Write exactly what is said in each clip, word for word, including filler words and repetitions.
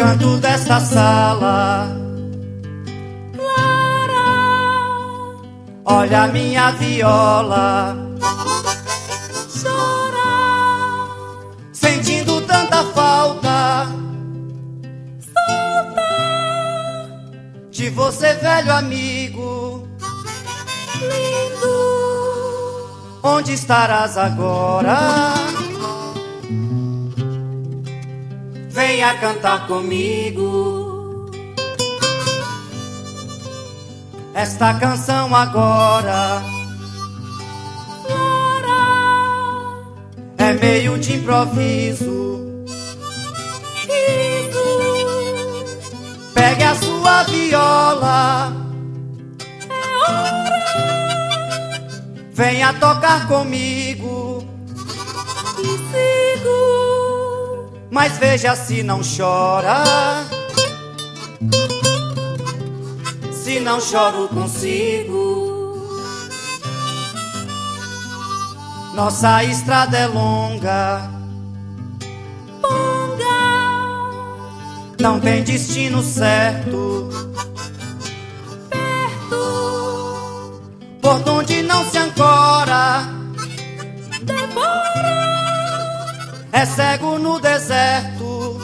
canto desta sala. Clara, olha minha viola, chora, sentindo tanta falta de você, velho amigo. lindo, Onde estarás agora? Venha cantar comigo esta canção agora. Flora, É meio de improviso. riso, Pegue a sua viola, é hora, venha tocar comigo. e sigo. Mas veja se não chora. Se não choro consigo. Nossa estrada é longa, Ponga, não tem destino certo. perto, Por onde não se ancora, devora, é cego no deserto.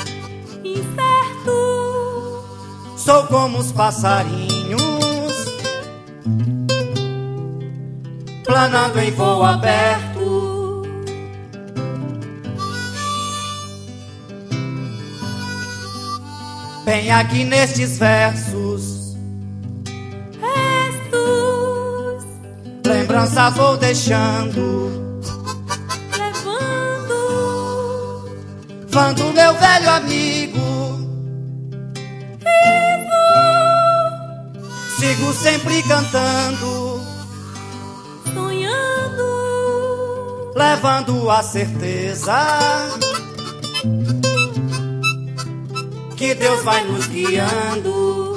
incerto, Sou como os passarinhos, planando em voo aberto. Bem aqui nestes versos, restos, lembrança vou deixando. levando, Vando meu velho amigo, sigo sempre cantando, sonhando, levando a certeza que Deus vai nos guiando.